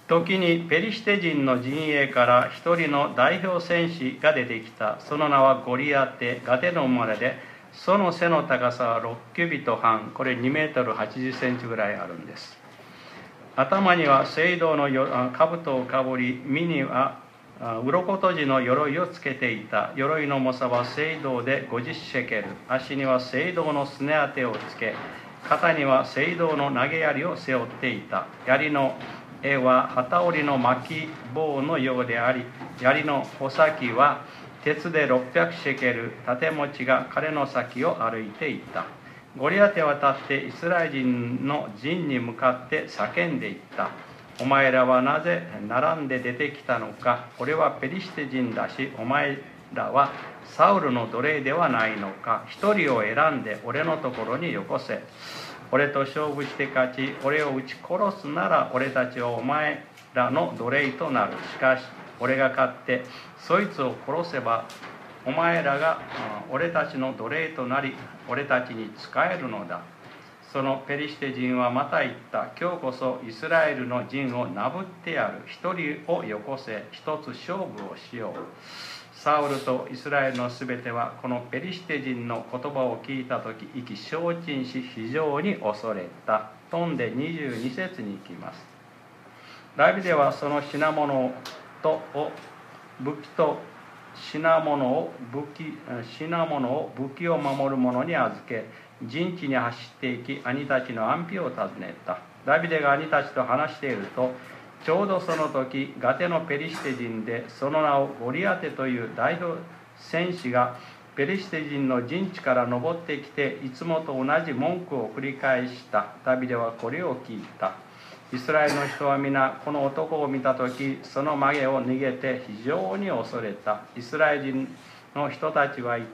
時にペリシテ人の陣営から一人の代表戦士が出てきた。その名はゴリアテ、ガテの生まれで、その背の高さは6キュビット半、これ2メートル80センチぐらいあるんです。頭には青銅の兜をかぶり、身には鱗綴じの鎧をつけていた。鎧の重さは青銅で50シェケル。足には青銅のすね当てをつけ、肩には青銅の投げ槍を背負っていた。槍の絵は機織りの巻き棒のようであり、槍の穂先は鉄で600シェケル、盾持ちが彼の先を歩いていた。ゴリアテは立ってイスラエル人の陣に向かって叫んでいった。お前らはなぜ並んで出てきたのか。俺はペリシテ人だし、お前らはサウルの奴隷ではないのか。一人を選んで俺のところによこせ。俺と勝負して勝ち、俺を撃ち殺すなら、俺たちはお前らの奴隷となる。しかし俺が勝ってそいつを殺せば、お前らが俺たちの奴隷となり、俺たちに仕えるのだ。そのペリシテ人はまた言った。今日こそイスラエルの陣をなぶってやる。一人をよこせ。一つ勝負をしよう。サウルとイスラエルのすべてはこのペリシテ人の言葉を聞いたとき、意気消沈し、非常に恐れた。飛んで22節に行きます。ダビデはその品物と武器と品物を武器を守る者に預け、陣地に走っていき、兄たちの安否を尋ねた。ダビデが兄たちと話していると、ちょうどその時、ガテのペリシテ人で、その名をゴリアテという代表戦士がペリシテ人の陣地から登ってきて、いつもと同じ文句を繰り返した。ダビデはこれを聞いた。イスラエルの人は皆この男を見たとき、その曲げを逃げて非常に恐れた。イスラエル人の人たちは言った。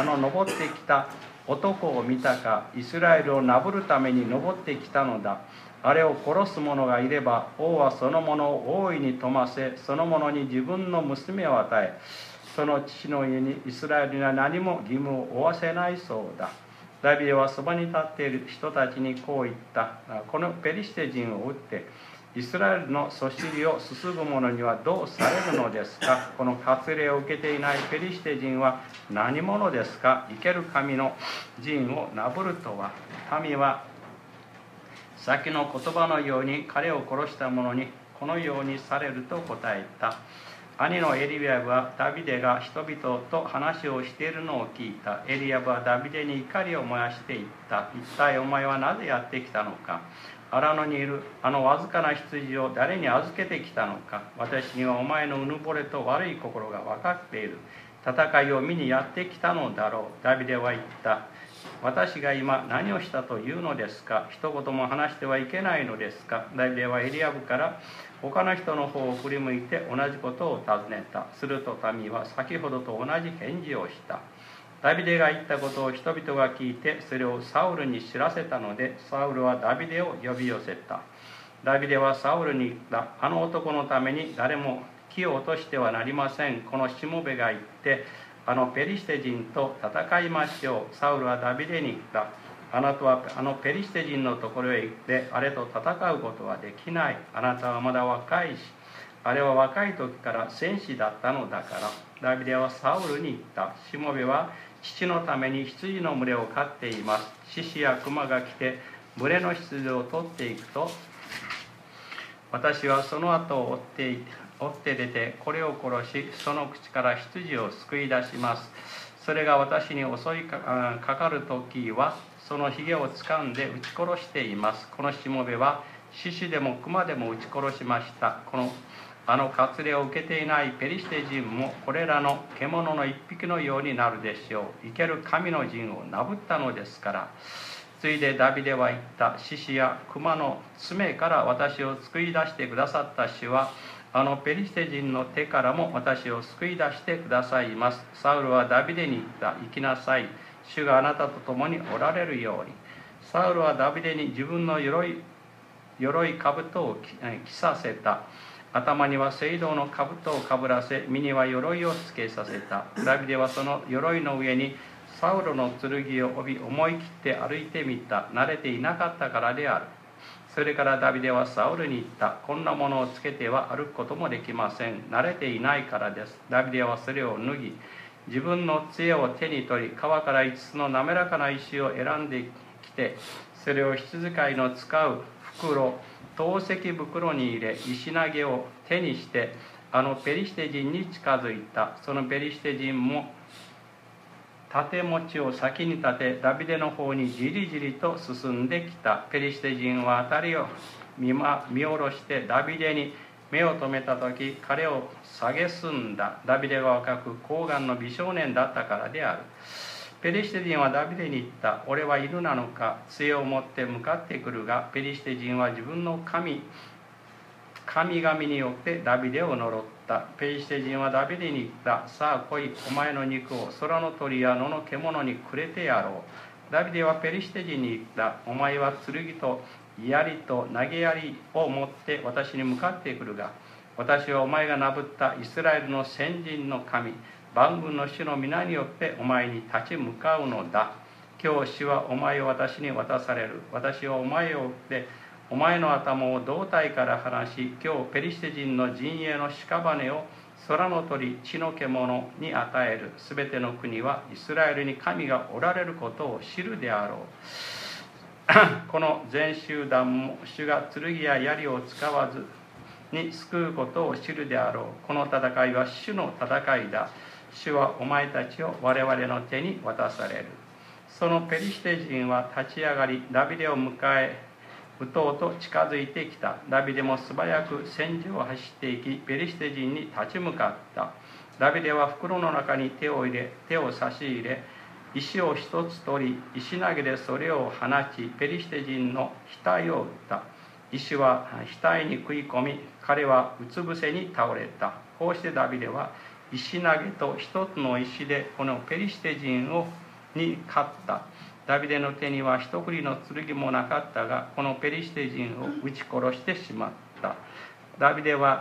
登ってきた男を見たか。イスラエルをなぶるために登ってきたのだ。あれを殺す者がいれば、王はその者を大いに富ませ、その者に自分の娘を与え、その父の家にイスラエルには何も義務を負わせないそうだ。ダビデはそばに立っている人たちにこう言った。このペリシテ人を撃ってイスラエルのそしりをすすぐ者にはどうされるのですか。この割礼を受けていないペリシテ人は何者ですか。生ける神の陣をなぶるとは。民は先の言葉のように彼を殺した者にこのようにされると答えた。兄のエリアブはダビデが人々と話をしているのを聞いた。エリアブはダビデに怒りを燃やしていった。一体お前はなぜやってきたのか。荒野にいるわずかな羊を誰に預けてきたのか。私にはお前のうぬぼれと悪い心が分かっている。戦いを見にやってきたのだろう。ダビデは言った。私が今何をしたというのですか。一言も話してはいけないのですか。ダビデはエリアブから他の人の方を振り向いて同じことを尋ねた。すると民は先ほどと同じ返事をした。ダビデが言ったことを人々が聞いて、それをサウルに知らせたので、サウルはダビデを呼び寄せた。ダビデはサウルに言った。あの男のために誰も気を落としてはなりません。このしもべが言ってペリシテ人と戦いましょう。サウルはダビデに言った。あなたはペリシテ人のところへ行ってあれと戦うことはできない。あなたはまだ若いし、あれは若い時から戦士だったのだから。ダビデはサウルに言った。しもべは父のために羊の群れを飼っています。獅子や熊が来て群れの羊を取っていくと、私はその後を追って出てこれを殺し、その口から羊を救い出します。それが私に襲いかかる時はそのひげを掴んで撃ち殺しています。このしもべは獅子でも熊でも撃ち殺しました。割礼を受けていないペリシテ人もこれらの獣の一匹のようになるでしょう。生ける神の陣をなぶったのですから。ついでダビデは言った。獅子や熊の爪から私を救い出してくださった主はペリシテ人の手からも私を救い出してくださいます。サウルはダビデに言った。行きなさい。主があなたと共におられるように。サウルはダビデに自分の鎧兜を着させた。頭には青銅の兜をかぶらせ、身には鎧をつけさせた。ダビデはその鎧の上にサウルの剣を帯び、思い切って歩いてみた。慣れていなかったからである。そそれからダビデはサウルに言った。こんなものをつけては歩くこともできません。慣れていないからです。ダビデはそれを脱ぎ、自分の杖を手に取り、川から5つの滑らかな石を選んできて、それを羊飼いの使う袋、投石袋に入れ、石投げを手にして、ペリシテ人に近づいた。そのペリシテ人も盾持ちを先に立て、ダビデの方にじりじりと進んできた。ペリシテ人は辺りを見下ろしてダビデに目を留めたとき、彼を蔑んだ。ダビデが若く高顔の美少年だったからである。ペリシテ人はダビデに言った。俺は犬なのか。杖を持って向かってくるが、ペリシテ人は自分の神々によってダビデを呪った。ペリシテ人はダビデに言った。さあ来い、お前の肉を空の鳥や野の獣にくれてやろう。ダビデはペリシテ人に言った。お前は剣と槍と投げ槍を持って私に向かってくるが、私はお前がなぶったイスラエルの先人の神、万軍の主の皆によってお前に立ち向かうのだ。今日主はお前を私に渡される。私はお前を追ってお前の頭を胴体から離し、今日ペリシテ人の陣営の屍を空の鳥、地の獣に与える。すべての国はイスラエルに神がおられることを知るであろう。この全集団も主が剣や槍を使わずに救うことを知るであろう。この戦いは主の戦いだ。主はお前たちを我々の手に渡される。そのペリシテ人は立ち上がり、ダビデを迎え撃とうと近づいてきた。ダビデも素早く戦場を走っていき、ペリシテ人に立ち向かった。ダビデは袋の中に手を差し入れ、石を一つ取り、石投げでそれを放ち、ペリシテ人の額を打った。石は額に食い込み、彼はうつ伏せに倒れた。こうしてダビデは石投げと一つの石でこのペリシテ人に勝った。ダビデの手には一振りの剣もなかったが、このペリシテ人を撃ち殺してしまった。ダビデは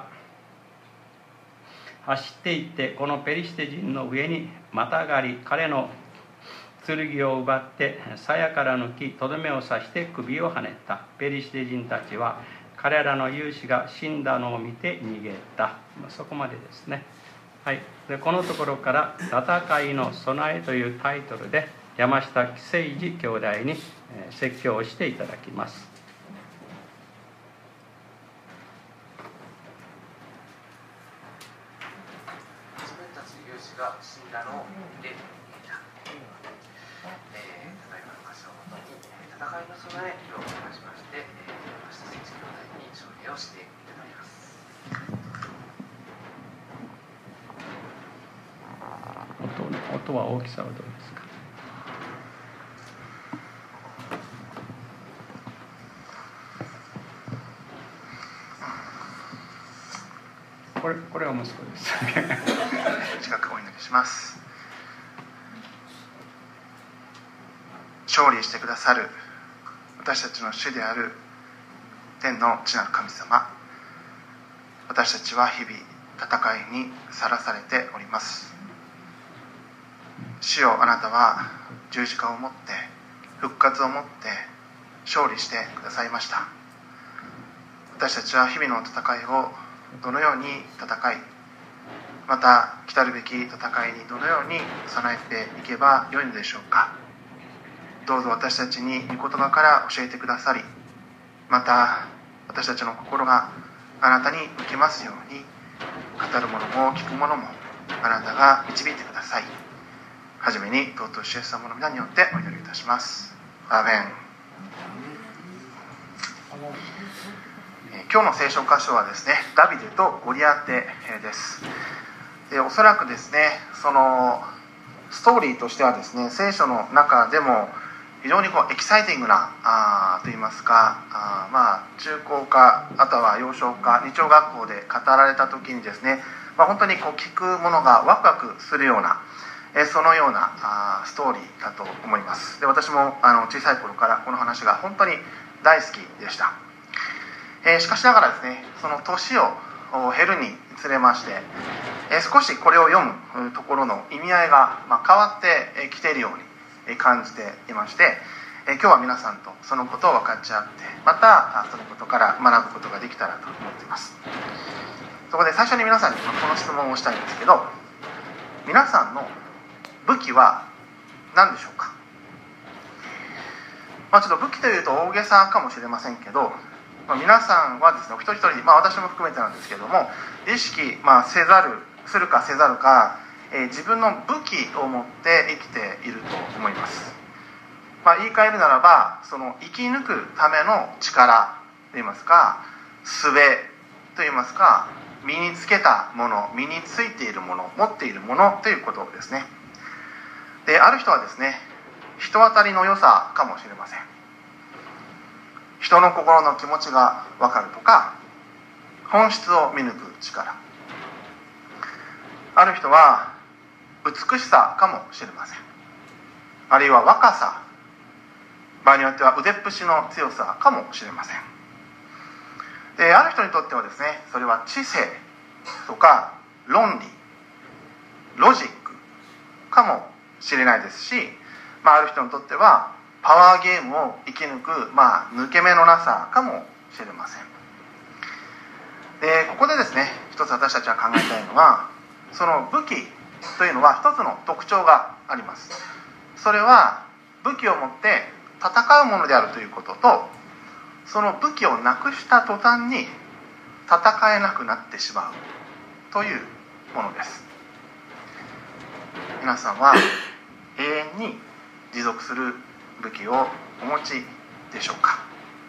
走っていってこのペリシテ人の上にまたがり、彼の剣を奪って鞘から抜き、とどめを刺して首をはねた。ペリシテ人たちは彼らの勇士が死んだのを見て逃げた。そこまでですね。はい、でこのところから「戦いの備え」というタイトルで山下喜誠二兄弟に説教をしていただきます。 自分たちの勇士が死んだのを見て逃げた。ただいまの箇所をもとに戦いの備えを話しまして、山下選手兄弟に証明をしていただきます。 音は大きさはどうですか？これは息子です。 近くお祈りします。勝利してくださる私たちの主である天の父なる神様、私たちは日々戦いにさらされております。主よ、あなたは十字架をもって復活をもって勝利してくださいました。私たちは日々の戦いをどのように戦い、また来たるべき戦いにどのように備えていけばよいのでしょうか。どうぞ私たちに御言葉から教えてくださり、また私たちの心があなたに向けますように、語るものも聞くものもあなたが導いてください。はじめに尊い主イエス様の皆によってお祈りいたします。アーメン。今日の聖書箇所はですね、ダビデとゴリアテです。で、おそらくですね、そのストーリーとしてはですね、聖書の中でも非常にエキサイティングなといいますか、中高科あとは幼少科日曜学校で語られた時にですね、本当に聞くものがワクワクするようなそのようなストーリーだと思います。で、私も小さい頃からこの話が本当に大好きでした。しかしながらですね、その年を経るにつれまして、少しこれを読むところの意味合いが変わってきているように感じていまして、 今日は皆さんとそのことを分かち合って、またそのことから学ぶことができたらと思っています。そこで最初に皆さんにこの質問をしたいんですけど、皆さんの武器は何でしょうか。ちょっと武器というと大げさかもしれませんけど、皆さんはですね、お一人一人、私も含めてなんですけども、意識、するかせざるか、自分の武器を持って生きていると思います。言い換えるならば、その生き抜くための力といいますか、術といいますか、身につけたもの、身についているもの、持っているものということですね。で、ある人はですね、人当たりの良さかもしれません。人の心の気持ちが分かるとか、本質を見抜く力。ある人は美しさかもしれません。あるいは若さ、場合によっては腕っぷしの強さかもしれません。で、ある人にとってはですね、それは知性とか論理、ロジックかもしれないですし、ある人にとってはパワーゲームを生き抜く、抜け目のなさかもしれません。で、ここでですね、一つ私たちは考えたいのは、その武器というのは一つの特徴があります。それは武器を持って戦うものであるということと、その武器をなくした途端に戦えなくなってしまうというものです。皆さんは永遠に持続する武器をお持ちでしょうか。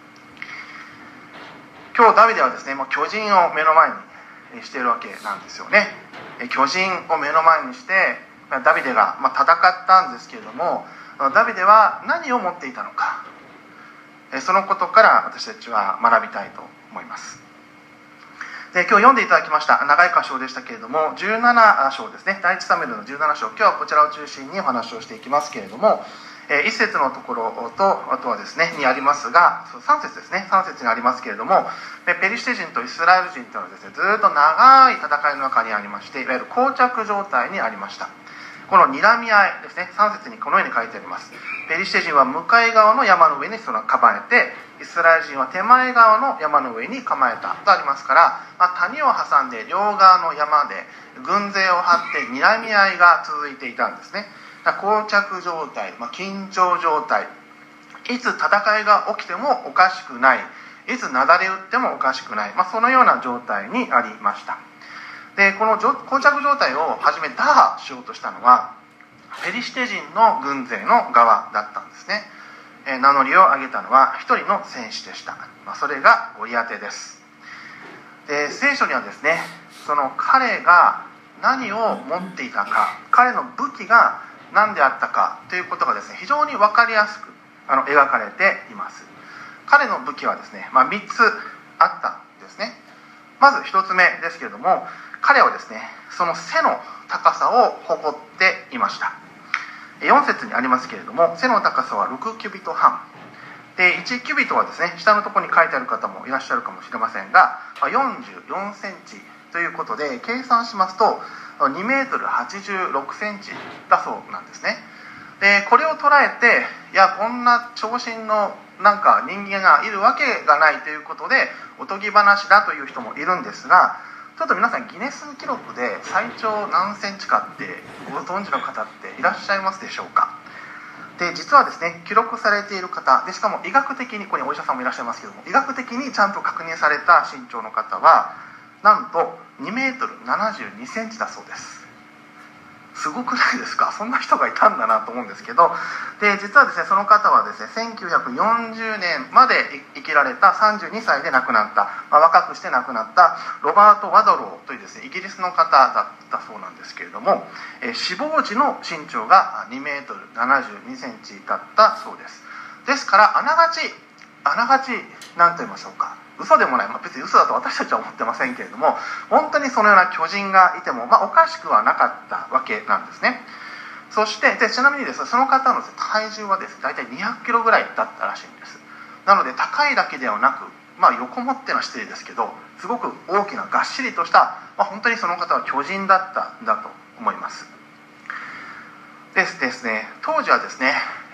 今日ダビデはですね、巨人を目の前にしているわけなんですよね。巨人を目の前にしてダビデが戦ったんですけれども、ダビデは何を持っていたのか、そのことから私たちは学びたいと思います。で、今日読んでいただきました長い箇所でしたけれども、17章ですね、第一サムエルの17章、今日はこちらを中心にお話をしていきますけれども、1節のところと、あとはですねにありますが、3節ですね、3節にありますけれども、ペリシテ人とイスラエル人というのはですね、ずっと長い戦いの中にありまして、いわゆる膠着状態にありました。この睨み合いですね、3節にこのように書いてあります。ペリシテ人は向かい側の山の上に構えて、イスラエル人は手前側の山の上に構えたとありますから、谷を挟んで両側の山で軍勢を張って睨み合いが続いていたんですね。膠着状態、緊張状態、いつ戦いが起きてもおかしくない、いつ雪崩打ってもおかしくない、そのような状態にありました。で、この膠着状態を初め打破しようとしたのはペリシテ人の軍勢の側だったんですね。名乗りを上げたのは一人の戦士でした。それがゴリアテです。で、聖書にはですね、その彼が何を持っていたか、彼の武器が何であったかということがですね、非常に分かりやすく描かれています。彼の武器はですね、3つあったんですね。まず1つ目ですけれども、彼はですね、その背の高さを誇っていました。4節にありますけれども、背の高さは6キュビット半で、1キュビットはですね、下のところに書いてある方もいらっしゃるかもしれませんが、44センチということで計算しますと2メートル86センチだそうなんですね。で、これを捉えて、いや、こんな長身の人間がいるわけがないということでおとぎ話だという人もいるんですが、ちょっと皆さんギネス記録で最長何センチかってご存知の方っていらっしゃいますでしょうか。で、実はですね、記録されている方で、しかも医学的に、ここにお医者さんもいらっしゃいますけども、医学的にちゃんと確認された身長の方はなんと2メートル72センチだそうです。すごくないですか。そんな人がいたんだなと思うんですけど、で、実はですね、その方はですね、1940年まで生きられた32歳で亡くなった、若くして亡くなったロバート・ワドローというですね、イギリスの方だったそうなんですけれども、死亡時の身長が2メートル72センチだったそうです。ですからあながち何と言いましょうか、嘘でもない、別に嘘だと私たちは思ってませんけれども、本当にそのような巨人がいても、おかしくはなかったわけなんですね。そしてちなみにですね、その方の体重はですね、大体200キロぐらいだったらしいんです。なので高いだけではなく、横持ってのは失礼ですけど、すごく大きながっしりとした、本当にその方は巨人だったんだと思います。ですね、当時はですね、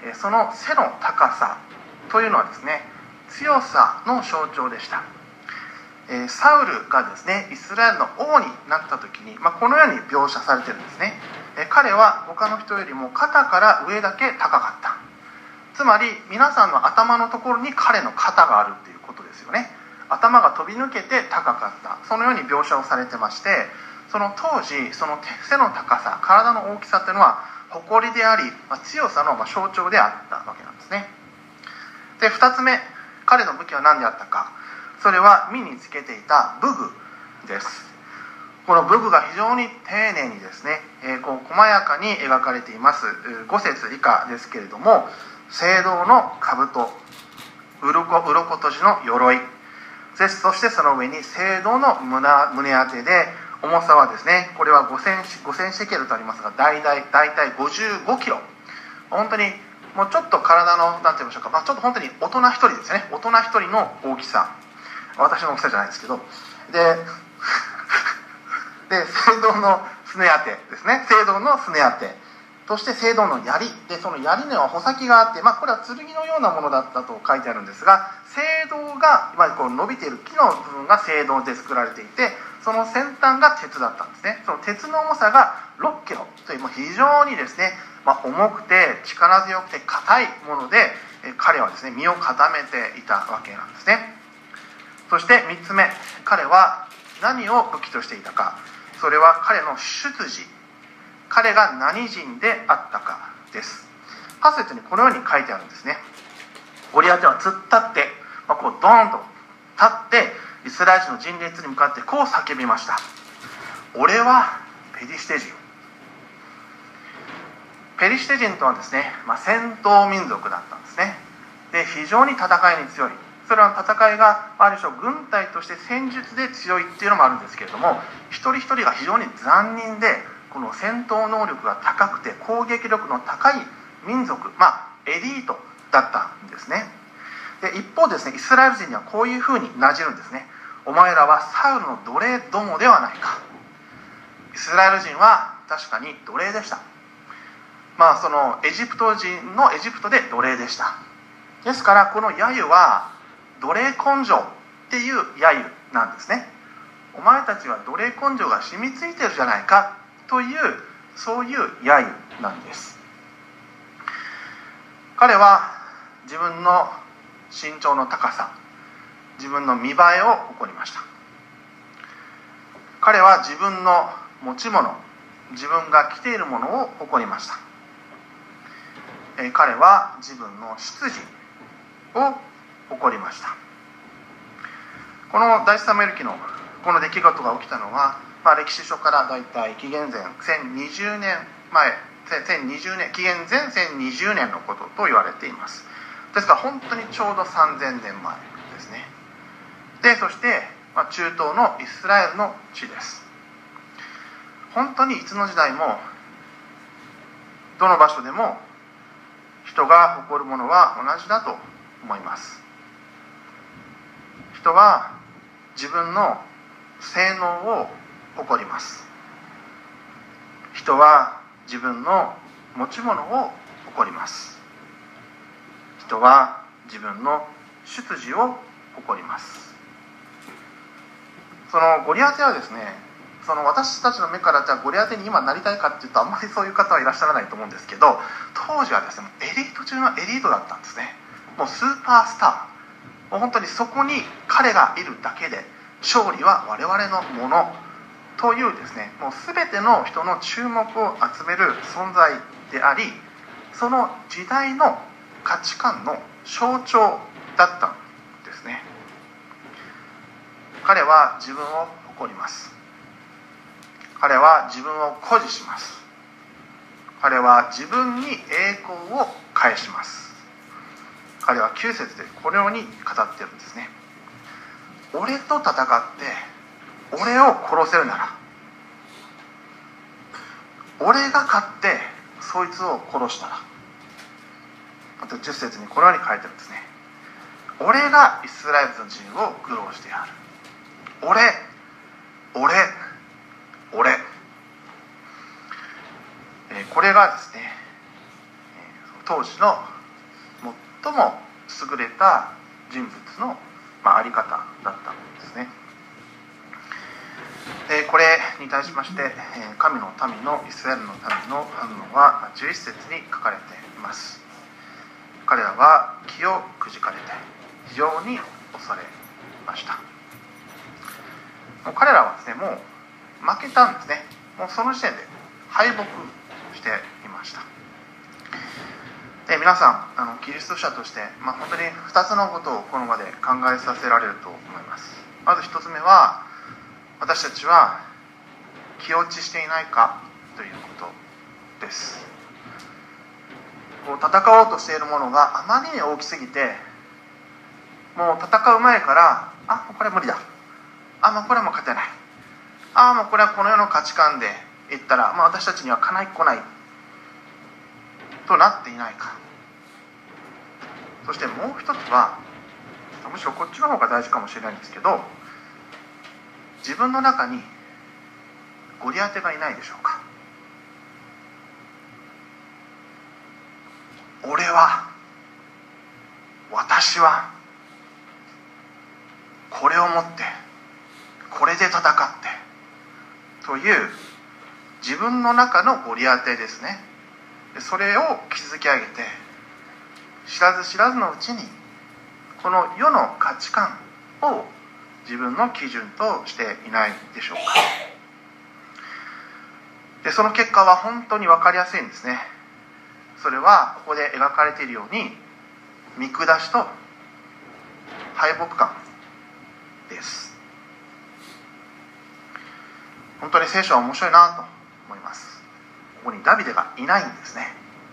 その背の高さというのはですね、強さの象徴でした。サウルがですね、イスラエルの王になった時に、このように描写されているんですね。彼は他の人よりも肩から上だけ高かった。つまり皆さんの頭のところに彼の肩があるっていうことですよね。頭が飛び抜けて高かった、そのように描写をされてまして、その当時その背の高さ、体の大きさというのは誇りであり、強さの象徴であったわけなんですね。で、2つ目、彼の武器は何であったか。それは身につけていた武具です。この武具が非常に丁寧にですね、細やかに描かれています。5節以下ですけれども、青銅の兜、鱗とじの鎧、そしてその上に青銅の胸当てで、重さはですね、これは5000シェケルとありますが、大体55キロ。本当にもうちょっと体の、なんて言いましょうか、ちょっと本当に大人一人ですね。大人一人の大きさ。私の大きさじゃないですけど。で、青銅のすね当てですね。青銅のすね当て。そして青銅の槍。で、その槍には穂先があって、これは剣のようなものだったと書いてあるんですが、青銅が、伸びている木の部分が青銅で作られていて、その先端が鉄だったんですね。その鉄の重さが6キロという、非常にですね、重くて力強くて硬いもので、彼はですね、身を固めていたわけなんですね。そして3つ目、彼は何を武器としていたか。それは彼の出自、彼が何人であったかです。8節にこのように書いてあるんですね。ゴリアテは突っ立って、ドーンと立ってイスラエル人の陣列に向かってこう叫びました。俺はペリシテ人。ペリシテ人とはですね、戦闘民族だったんですね。で、非常に戦いに強い。それは戦いがある種軍隊として戦術で強いっていうのもあるんですけれども、一人一人が非常に残忍で、この戦闘能力が高くて攻撃力の高い民族、エリートだったんですね。で、一方ですね、イスラエル人にはこういうふうになじるんですね。お前らはサウルの奴隷どもではないか。イスラエル人は確かに奴隷でした。そのエジプトで奴隷でした。ですからこの揶揄は奴隷根性っていう揶揄なんですね。お前たちは奴隷根性が染みついてるじゃないかという、そういう揶揄なんです。彼は自分の身長の高さ、自分の見栄えを誇りました。彼は自分の持ち物、自分が着ているものを誇りました。彼は自分の出自を誇りました。この第一サムエル記のこの出来事が起きたのは、歴史書からだいたい紀元前1020年前、紀元前1020年のことと言われています。ですから本当にちょうど3000年前ですね。で、そして中東のイスラエルの地です。本当にいつの時代もどの場所でも人が誇るものは同じだと思います。人は自分の性能を誇ります。人は自分の持ち物を誇ります。人は自分の出自を誇ります。そのゴリアテはですね、その私たちの目からじゃあゴリアテに今なりたいかっていうと、あんまりそういう方はいらっしゃらないと思うんですけど、当時はですね、エリート中のエリートだったんですね。もうスーパースター、もう本当にそこに彼がいるだけで勝利は我々のものというですね、もう全ての人の注目を集める存在であり、その時代の価値観の象徴だったんですね。彼は自分を誇ります。彼は自分を誇示します。彼は自分に栄光を返します。彼は9節でこのように語っているんですね。俺と戦って俺を殺せるなら、俺が勝ってそいつを殺したら、あと10節にこのように書いてるんですね。俺がイスラエルの陣を愚弄してやる。俺、これがですね、当時の最も優れた人物の、あり方だったんですね。でこれに対しまして、神の民のイスラエルの民の反応は11節に書かれています。彼らは気をくじかれて非常に恐れました。もう彼らはですね、もう負けたんですね。もうその時点で敗北していました。で皆さんキリスト者として、本当に2つのことをこの場で考えさせられると思います。まず1つ目は、私たちは気落ちしていないかということです。こう戦おうとしているものがあまりに大きすぎて、もう戦う前からもうこれ無理だ、もうこれはもう勝てない、もうこれはこの世の価値観で言ったら、私たちにはかない来ないとなっていないか。そしてもう一つは、むしろこっちの方が大事かもしれないんですけど、自分の中にゴリアテがいないでしょうか。私はこれを持ってこれで戦ってという自分の中のゴリアテですね。それを築き上げて、知らず知らずのうちにこの世の価値観を自分の基準としていないでしょうか。でその結果は本当に分かりやすいんですね。それはここで描かれているように見下しと敗北感です。本当に聖書は面白いなと思います。ここにダビデがいないんですね。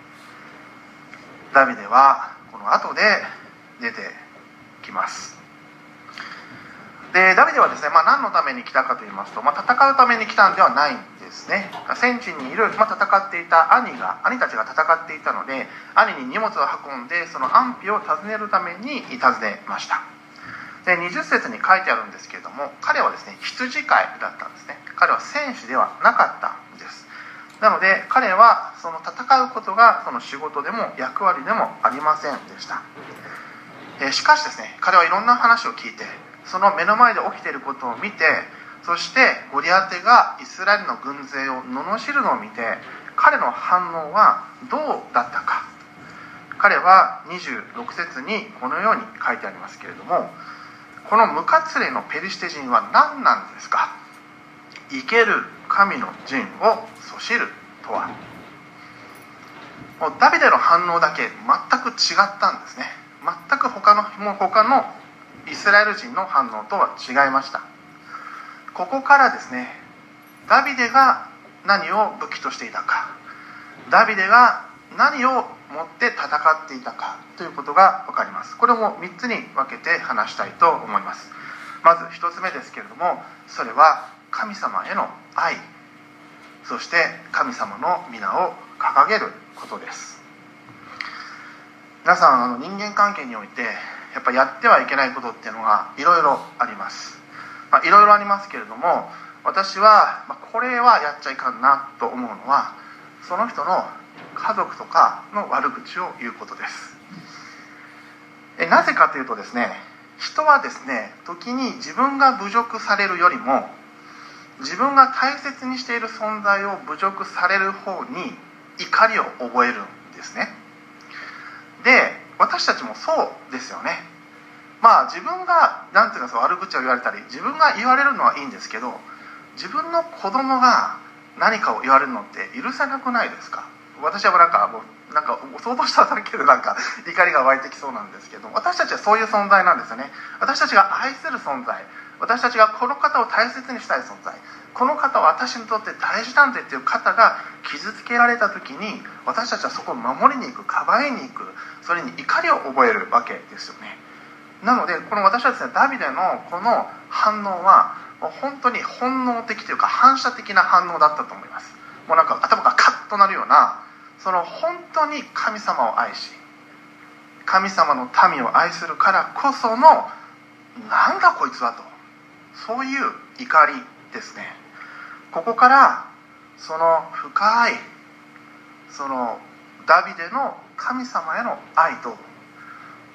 ダビデはこの後で出てきます。でダビデはですね、何のために来たかと言いますと、戦うために来たんではないんですね。戦地にいる、戦っていた兄たちが戦っていたので、兄に荷物を運んでその安否を尋ねるために訪ねました。で20節に書いてあるんですけれども、彼はですね羊飼いだったんですね。彼は戦士ではなかったんです。なので彼はその戦うことがその仕事でも役割でもありませんでした。しかしですね、彼はいろんな話を聞いて、その目の前で起きていることを見て、そしてゴリアテがイスラエルの軍勢を罵るのを見て、彼の反応はどうだったか。彼は26節にこのように書いてありますけれども、この無活霊のペリシテ人は何なんですか。生ける神の陣をそしるとは。もうダビデの反応だけ全く違ったんですね。全く他のイスラエル人の反応とは違いました。ここからですね、ダビデが何を武器としていたか、ダビデが何を持って戦っていたかということが分かります。これも3つに分けて話したいと思います。まず1つ目ですけれども、それは神様への愛、そして神様の皆を掲げることです。皆さん人間関係においてやっぱやってはいけないことっていうのがいろいろあります。いろいろありますけれども、私はこれはやっちゃいかんなと思うのは、その人の家族とかの悪口を言うことです。なぜかというとですね、人はですね、時に自分が侮辱されるよりも自分が大切にしている存在を侮辱される方に怒りを覚えるんですね。で私たちもそうですよね。自分が悪口を言われたり、自分が言われるのはいいんですけど、自分の子供が何かを言われるのって許せなくないですか。私は想像しただけで怒りが湧いてきそうなんですけど、私たちはそういう存在なんですよね。私たちが愛する存在、私たちがこの方を大切にしたい存在、この方は私にとって大事なんだっていう方が傷つけられた時に、私たちはそこを守りに行く、かばいに行く、それに怒りを覚えるわけですよね。なのでこの私はですね、ダビデのこの反応は本当に本能的というか反射的な反応だったと思います。もう頭がカッとなるような、その本当に神様を愛し、神様の民を愛するからこその、なんだこいつはと、そういう怒りですね。ここからその深いそのダビデの神様への愛と、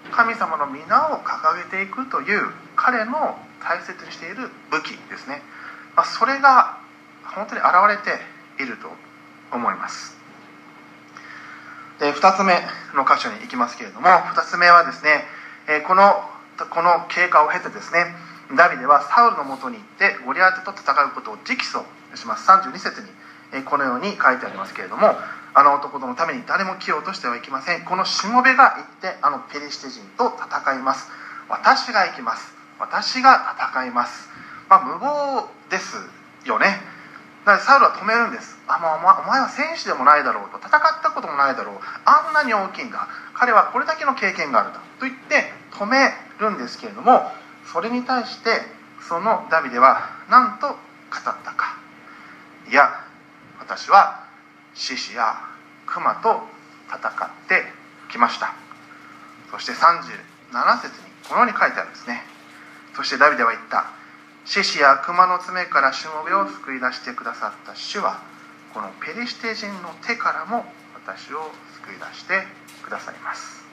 神様の皆を掲げていくという彼の大切にしている武器ですね、それが本当に現れていると思います。で、2つ目の箇所に行きますけれども、2つ目はですね、この経過を経てですね、ダビデはサウルのもとに行ってゴリアテと戦うことを直訴します。32節にこのように書いてありますけれども、あの男のために誰も来ようとしてはいけません。このしもべが行ってあのペリシテ人と戦います。私が行きます。私が戦います。無謀ですよね。だからサウルは止めるんです。お前は戦士でもないだろうと、戦ったこともないだろう、あんなに大きいんだ、彼はこれだけの経験があるんだと言って止めるんですけれども、それに対してそのダビデは何と語ったか。いや、私は獅子や熊と戦ってきました。そして37節にこのように書いてあるんですね。そしてダビデは言った。獅子や熊の爪からしもべを救い出してくださった主は、このペリシテ人の手からも私を救い出してくださいます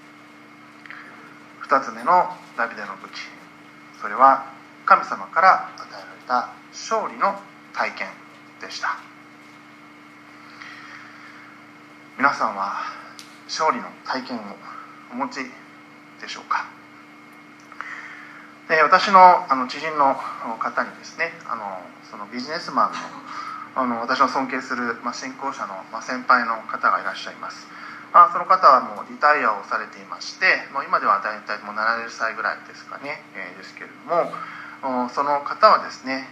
。2つ目のダビデの武器、それは神様から与えられた勝利の体験でした。皆さんは勝利の体験をお持ちでしょうか。で、私の知人の方にですね、そのビジネスマンの私の尊敬する信仰者の先輩の方がいらっしゃいます。その方はもうリタイアをされていまして、今では大体もう70歳ぐらいですかね、ですけれども、その方はですね、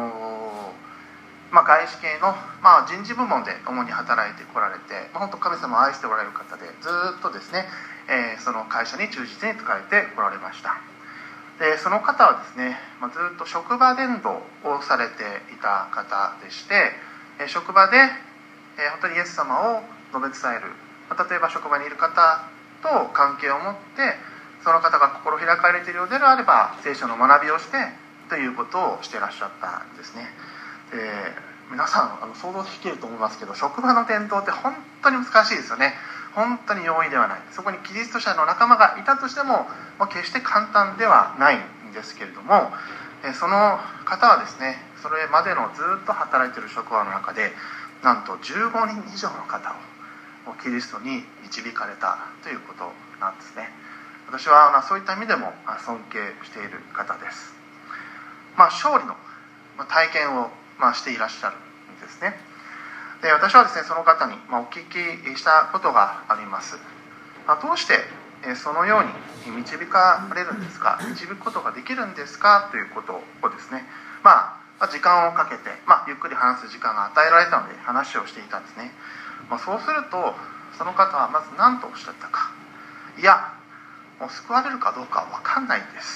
外資系の、人事部門で主に働いてこられて、本当神様を愛しておられる方で、ずっとですね、その会社に忠実に仕えてこられました。で、その方はですね、ずっと職場伝道をされていた方でして、職場で本当にイエス様を述べ伝える、例えば職場にいる方と関係を持って、その方が心開かれているようであれば聖書の学びをしてということをしていらっしゃったんですね。皆さん想像できると思いますけど、職場の伝道って本当に難しいですよね。本当に容易ではない。そこにキリスト者の仲間がいたとしても、決して簡単ではないんですけれども、その方はですね、それまでのずっと働いている職場の中でなんと15人以上の方をキリストに導かれたということなんですね。私はそういった意味でも尊敬している方です。勝利の体験をしていらっしゃるんですね。で、私はですね、その方にお聞きしたことがあります。どうしてそのように導かれるんですか、導くことができるんですかということをですね、時間をかけて、ゆっくり話す時間が与えられたので話をしていたんですね。そうするとその方はまず何とおっしゃったか。いや、もう救われるかどうか分かんないんです。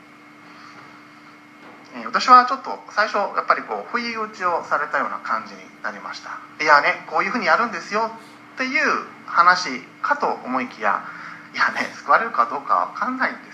私はちょっと最初やっぱり不意打ちをされたような感じになりました。いやね、こういうふうにやるんですよっていう話かと思いきや、いやね、救われるかどうか分かんないんです。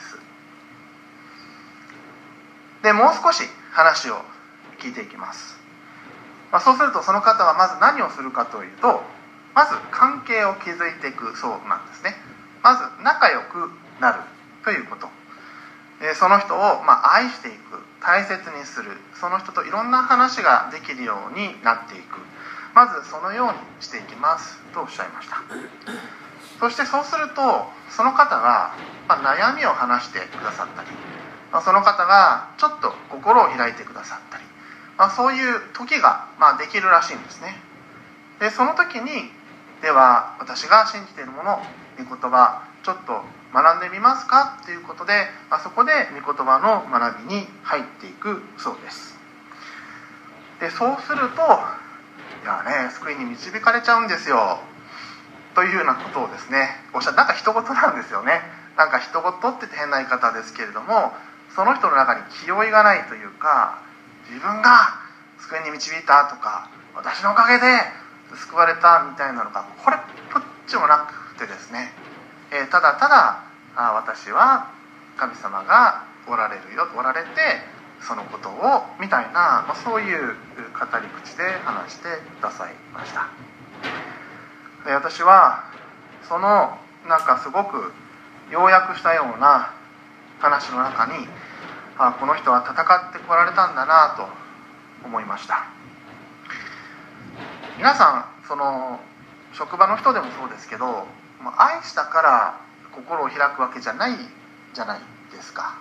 で、もう少し話を聞いていきます。そうするとその方はまず何をするかというと、まず関係を築いていくそうなんですね。まず仲良くなるということ、その人を愛していく、大切にする、その人といろんな話ができるようになっていく、まずそのようにしていきますとおっしゃいました。そしてそうするとその方が悩みを話してくださったり、その方がちょっと心を開いてくださったり、そういう時ができるらしいんですね。で、その時に、では私が信じているもの、御言葉ちょっと学んでみますかということで、そこで御言葉の学びに入っていくそうです。で、そうすると、いやね、救いに導かれちゃうんですよというようなことをですねおっしゃって、なんか人事なんですよね。なんか人事って言って変な言い方ですけれども、その人の中に気負いがないというか、自分が救いに導いたとか、私のおかげで救われたみたいなのがこれっぽっちもなくてですね、ただただ私は神様がおられるよ、おられてそのことをみたいな、そういう語り口で話してくださいました。で、私はそのなんかすごく要約したような話の中に、この人は戦ってこられたんだなと思いました。皆さん職場の人でもそうですけど、愛したから心を開くわけじゃないじゃないですか。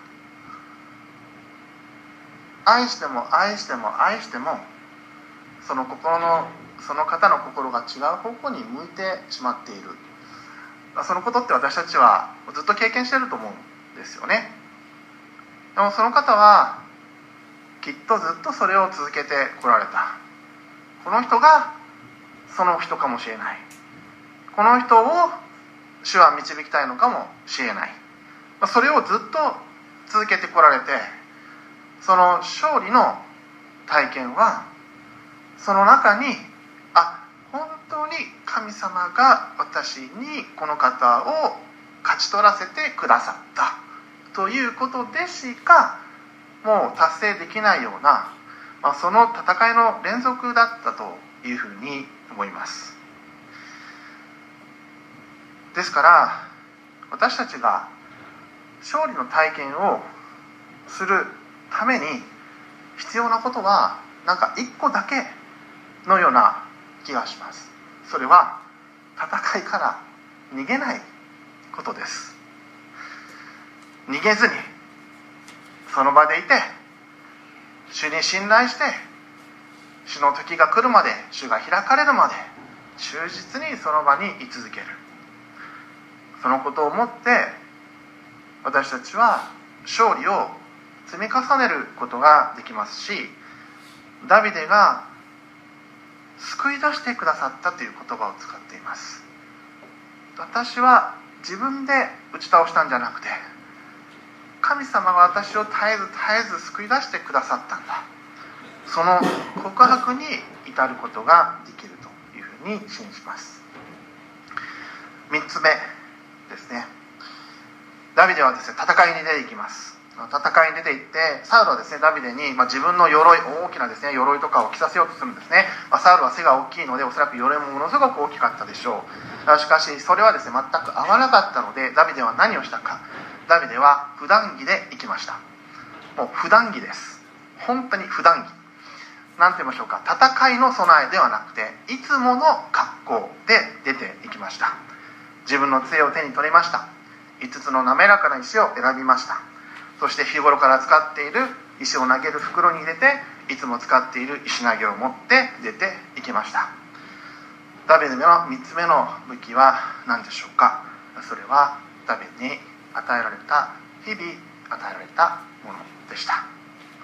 愛しても愛しても愛しても、その方の心が違う方向に向いてしまっている。そのことって私たちはずっと経験していると思うんですよね。でもその方はきっとずっとそれを続けてこられた。この人がその人かもしれない。この人を主は導きたいのかもしれない。それをずっと続けてこられて、その勝利の体験はその中に、本当に神様が私にこの方を勝ち取らせてくださったということでしかもう達成できないような、その戦いの連続だったというふうに思います。ですから私たちが勝利の体験をするために必要なことは一個だけのような気がします。それは戦いから逃げないことです。逃げずにその場でいて、主に信頼して、主の時が来るまで、主が開かれるまで忠実にその場に居続ける。そのことをもって私たちは勝利を積み重ねることができますし、ダビデが救い出してくださったという言葉を使っています。私は自分で打ち倒したんじゃなくて、神様が私を絶えず絶えず救い出してくださったんだ。その告白に至ることができるというふうに信じます。3つ目ですね。ダビデはですね、戦いに出ていきます。戦いに出て行って、サウルはですね、ダビデに、自分の鎧、大きなですね、鎧とかを着させようとするんですね。サウルは背が大きいので、おそらく鎧もものすごく大きかったでしょう。しかしそれはですね、全く合わなかったので、ダビデは何をしたか。ダビデは普段着で行きました。もう普段着です。本当に普段着。なんて言いましょうか、戦いの備えではなくて、いつもの格好で出て行きました。自分の杖を手に取りました。5つの滑らかな石を選びました。そして日頃から使っている石を投げる袋に入れて、いつも使っている石投げを持って出て行きました。ダビデの3つ目の武器は何でしょうか。それはダビデに与えられた、日々与えられたものでした。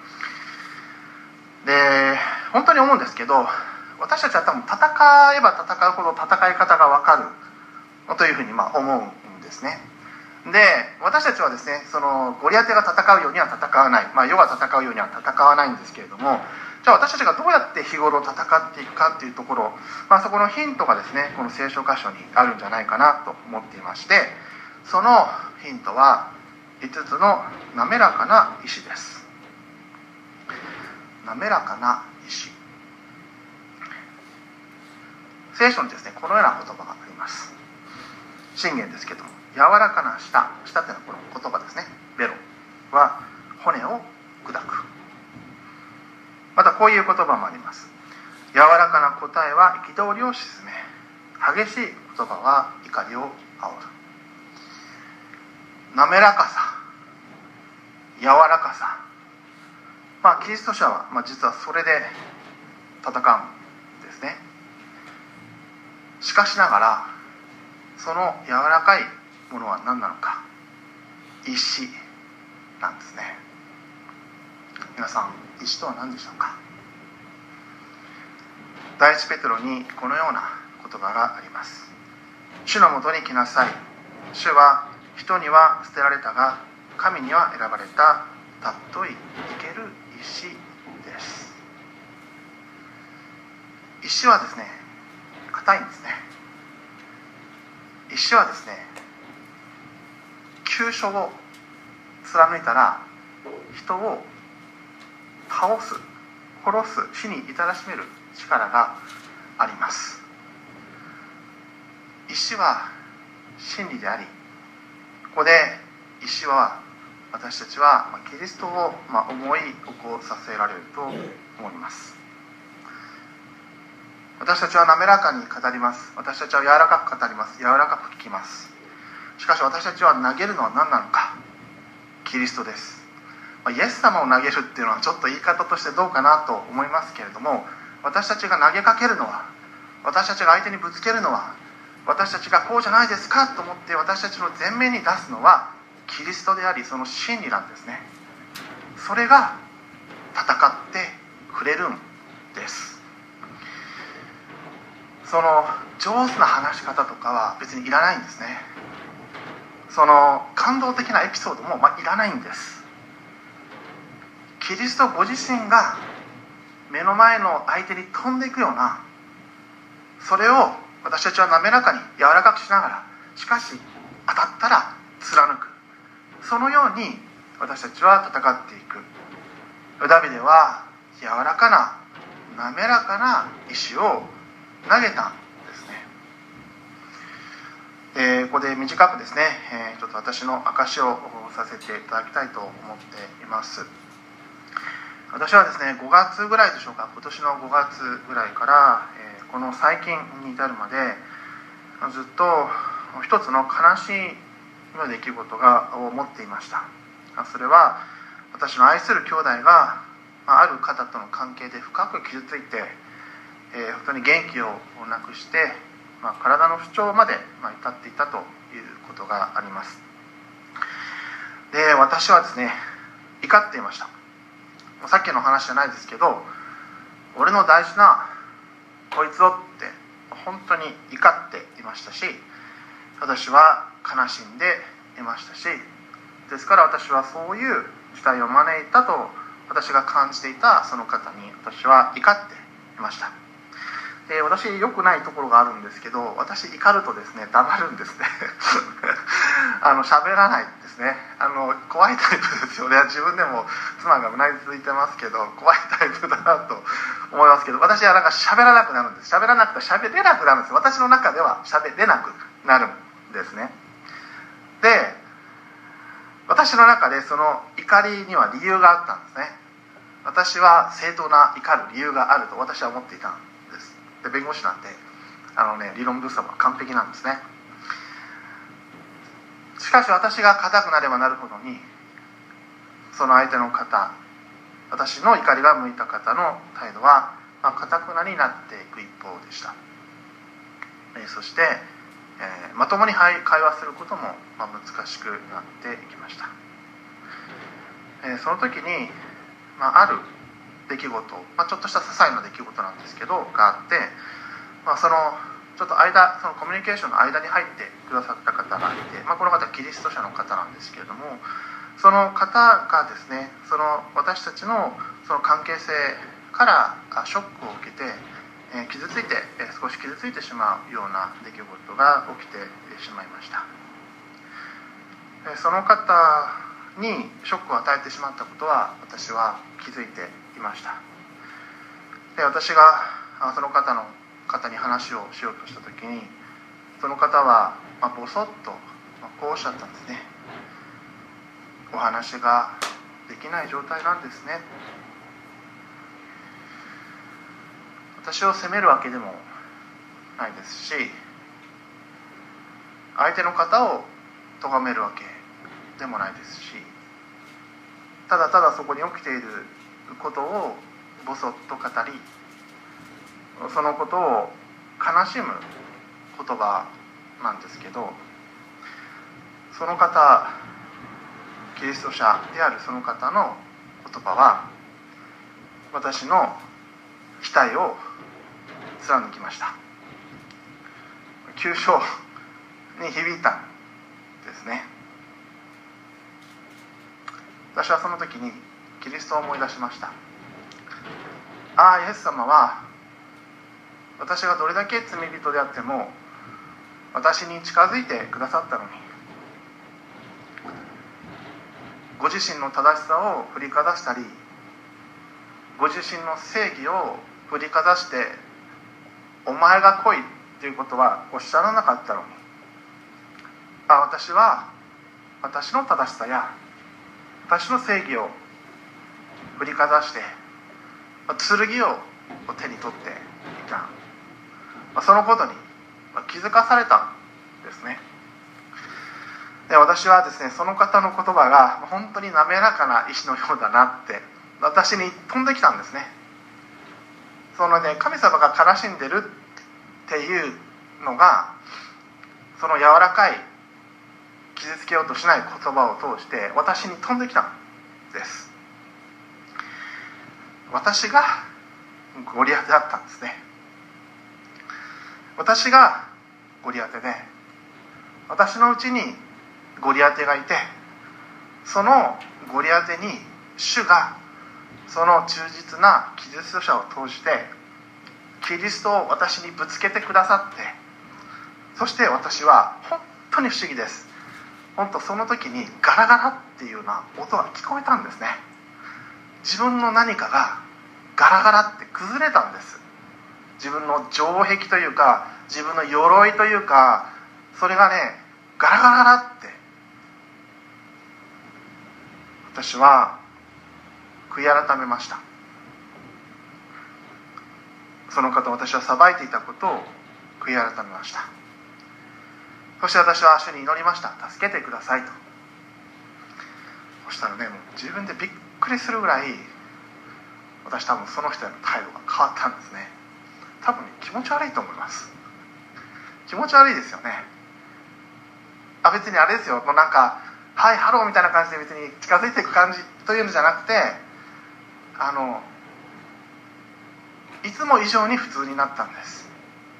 で、本当に思うんですけど、私たちは多分戦えば戦うほど戦い方が分かるというふうに思うんですね。で、私たちはですね、そのゴリアテが戦うようには戦わない、世が戦うようには戦わないんですけれども、じゃあ私たちがどうやって日頃戦っていくかっていうところ、そこのヒントがですね、この聖書箇所にあるんじゃないかなと思っていまして、そのヒントは5つの滑らかな石です。滑らかな石。聖書にですね、このような言葉があります。箴言ですけども、柔らかな舌っていうのはこの言葉ですね。ベロは骨を砕く。またこういう言葉もあります。柔らかな答えは憤りを鎮め、激しい言葉は怒りを煽る。滑らかさ、柔らかさ、キリスト者は、実はそれで戦うんですね。しかしながら、その柔らかいものは何なのか。石なんですね。皆さん、石とは何でしょうか。第一ペテロにこのような言葉があります。主のもとに来なさい。主は人には捨てられたが、神には選ばれた尊い生ける石です。石はですね、硬いんですね。石はですね、急所を貫いたら人を倒す、殺す、死に至らしめる力があります。石は真理であり、 ここで石は私たちはキリストを思い起こさせられると思います。私たちは滑らかに語ります。私たちは柔らかく語ります。柔らかく聞きます。しかし私たちは投げるのは何なのか。キリストです。イエス様を投げるっていうのはちょっと言い方としてどうかなと思いますけれども、私たちが投げかけるのは、私たちが相手にぶつけるのは、私たちがこうじゃないですかと思って私たちの前面に出すのはキリストであり、その真理なんですね。それが戦ってくれるんです。その上手な話し方とかは別にいらないんですね。その感動的なエピソードもいらないんです。キリストご自身が目の前の相手に飛んでいくような、それを私たちは滑らかに柔らかくしながら、しかし当たったら貫く、そのように私たちは戦っていく。ダビデは柔らかな滑らかな石を投げたんですね。ここで短くですね、ちょっと私の証をさせていただきたいと思っています。私はですね、5月ぐらいでしょうか、今年の5月ぐらいから、この最近に至るまでずっと一つの悲しい出来事を持っていました。それは私の愛する兄弟がある方との関係で深く傷ついて、本当に元気をなくして、体の不調まで至っていたということがあります。で、私はですね、怒っていました。さっきの話じゃないですけど、俺の大事なこいつをって本当に怒っていましたし、私は悲しんでいましたし、ですから私はそういう事態を招いたと私が感じていたその方に私は怒っていました。で、私良くないところがあるんですけど、私怒るとですね、黙るんですね喋らないんですね。怖いタイプですよね。自分でも妻がうなずいてますけど、怖いタイプだなと思いますけど、私は喋らなくなるんです。喋らなくて喋れなくなるんです。私の中では喋れなくなるんですね。で、私の中でその怒りには理由があったんですね。私は正当な怒る理由があると私は思っていたんです。で、弁護士なんで理論武装は完璧なんですね。しかし私が固くなればなるほどに、その相手の方、私の怒りが向いた方の態度は固くなになっていく一方でした。そして、まともに会話することも難しくなっていきました。その時に、ある出来事、ちょっとした些細な出来事なんですけどがあって、そのちょっとそのコミュニケーションの間に入ってくださった方がいて、この方はキリスト者の方なんですけれども、その方がですね、その私たちのその関係性からショックを受けて、少し傷ついてしまうような出来事が起きてしまいました。その方にショックを与えてしまったことは私は気づいていました。で、私がその方に話をしようとした時に、その方はボソッとこうおっしゃったんですね。お話ができない状態なんですね。私を責めるわけでもないですし、相手の方を咎めるわけでもないですし、ただただそこに起きていることをボソッと語り、そのことを悲しむ言葉なんですけど、その方、キリスト者であるその方の言葉は私の額を貫きました。急所に響いたんですね。私はその時にキリストを思い出しました。イエス様は私がどれだけ罪人であっても私に近づいてくださったのに、ご自身の正しさを振りかざしたり、ご自身の正義を振りかざしてお前が来いということはおっしゃらなかったのに、私は私の正しさや私の正義を振りかざして剣を手に取っていた、そのことに気づかされたんですね。で、私はですね、その方の言葉が本当に滑らかな石のようだなって私に飛んできたんですね。そのね、神様が悲しんでるっていうのが、その柔らかい傷つけようとしない言葉を通して私に飛んできたんです。私がゴリアテだったんですね。私がゴリアテで、私のうちにゴリアテがいて、そのゴリアテに主がその忠実なキリスト者を通してキリストを私にぶつけてくださって、そして私は本当に不思議です。本当その時にガラガラっていうような音が聞こえたんですね。自分の何かがガラガラって崩れたんです。自分の城壁というか自分の鎧というか、それがねガラガラガラって、私は悔い改めました。その方、私は裁いていたことを悔い改めました。そして私は主に祈りました。助けてくださいと。そしたらね、もう自分でびっくりするぐらい、私多分その人への態度が変わったんですね。多分気持ち悪いと思います。気持ち悪いですよね。別にあれですよ、もうなんかはいハローみたいな感じで別に近づいていく感じというのじゃなくて、いつも以上に普通になったんです。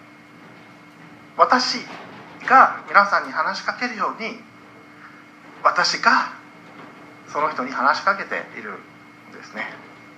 私が皆さんに話しかけるように、私がその人に話しかけているんですね。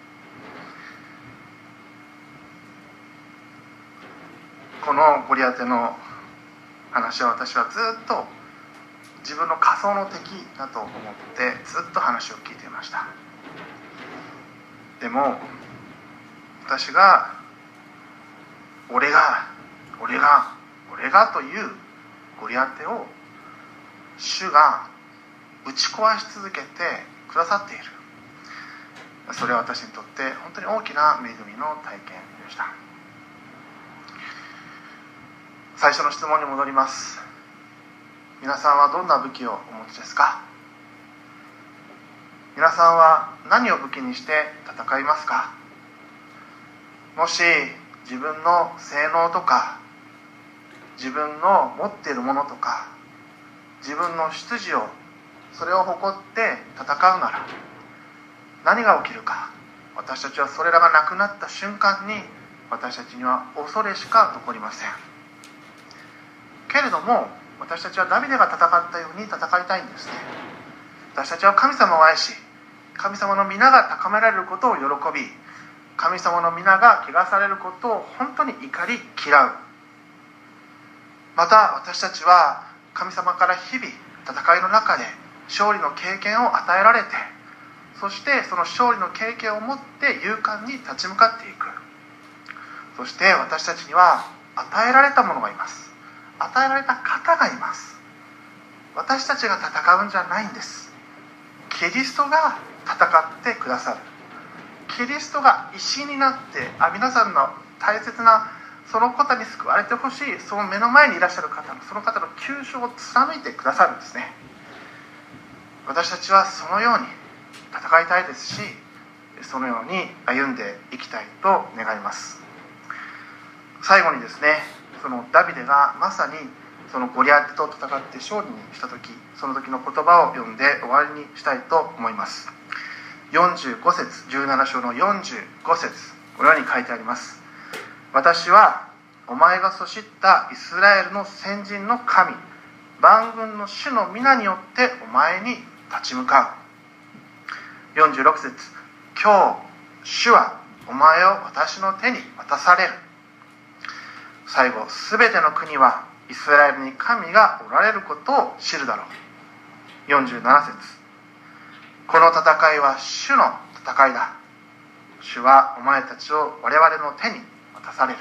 このゴリアテの話は私はずっと自分の仮想の敵だと思ってずっと話を聞いていました。でも私が俺がというゴリアテを主が打ち壊し続けてくださっている。それは私にとって本当に大きな恵みの体験でした。最初の質問に戻ります。皆さんはどんな武器をお持ちですか？皆さんは何を武器にして戦いますか？もし自分の性能とか自分の持っているものとか自分の出自をそれを誇って戦うなら何が起きるか。私たちはそれらがなくなった瞬間に私たちには恐れしか残りません。けれども私たちはダビデが戦ったように戦いたいんですね。私たちは神様を愛し、神様の皆が高められることを喜び、神様の皆が汚されることを本当に怒り嫌う。また私たちは神様から日々戦いの中で勝利の経験を与えられて、そしてその勝利の経験を持って勇敢に立ち向かっていく。そして私たちには与えられたものがいます。与えられた方がいます。私たちが戦うんじゃないんです。キリストが戦ってくださる。キリストが石になって皆さんの大切なその方に救われてほしい、その目の前にいらっしゃる方のその方の急所を貫いてくださるんですね。私たちはそのように戦いたいですし、そのように歩んでいきたいと願います。最後にですね、そのダビデがまさにそのゴリアテと戦って勝利にした時、その時の言葉を読んで終わりにしたいと思います。45節、17章の45節、このように書いてあります。私はお前がそしったイスラエルの先人の神、万軍の主の皆によってお前に立ち向かう。46節、今日主はお前を私の手に渡される。最後、すべての国はイスラエルに神がおられることを知るだろう。47節、この戦いは主の戦いだ。主はお前たちを我々の手に渡される。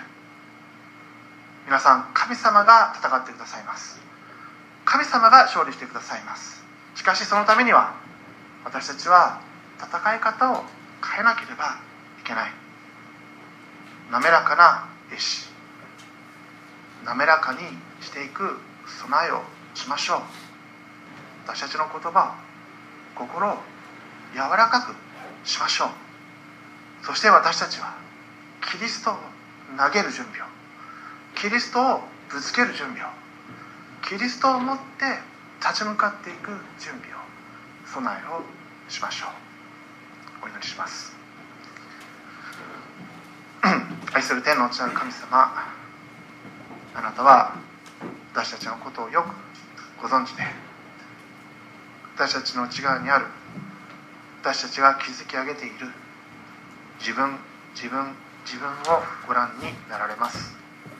皆さん、神様が戦ってくださいます。神様が勝利してくださいます。 しかしそのためには私たちは戦い方を変えなければいけない。滑らかな絵師、滑らかにしていく備えをしましょう。私たちの言葉、心を柔らかくしましょう。そして私たちはキリストを投げる準備を、キリストをぶつける準備を、キリストを持って立ち向かっていく準備を、備えをしましょう。お祈りします。愛する天のお父なる神様、あなたは私たちのことをよくご存知で、私たちの内側にある、私たちが築き上げている自分をご覧になられます。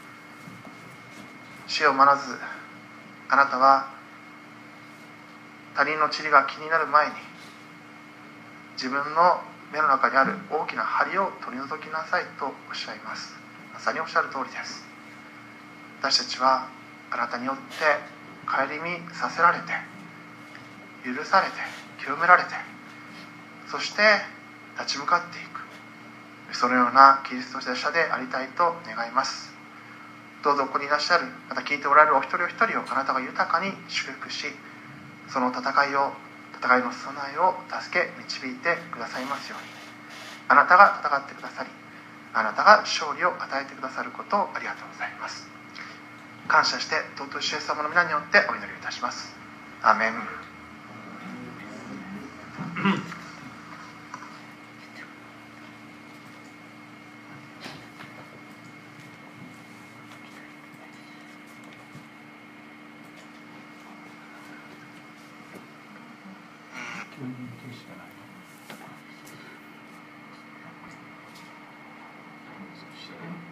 死をまらず、あなたは他人の塵が気になる前に自分の目の中にある大きな針を取り除きなさいとおっしゃいます。まさにおっしゃる通りです。私たちはあなたによって顧みさせられて、許されて、清められて、そして立ち向かっていく、そのようなキリスト者でありたいと願います。どうぞここにいらっしゃる、また聞いておられるお一人お一人をあなたが豊かに祝福し、その戦いの備えを助け導いてくださいますように。あなたが戦ってくださり、あなたが勝利を与えてくださることをありがとうございます。感謝して尊い主イエス様の皆によってお祈りをいたします。アーメン。 しかない。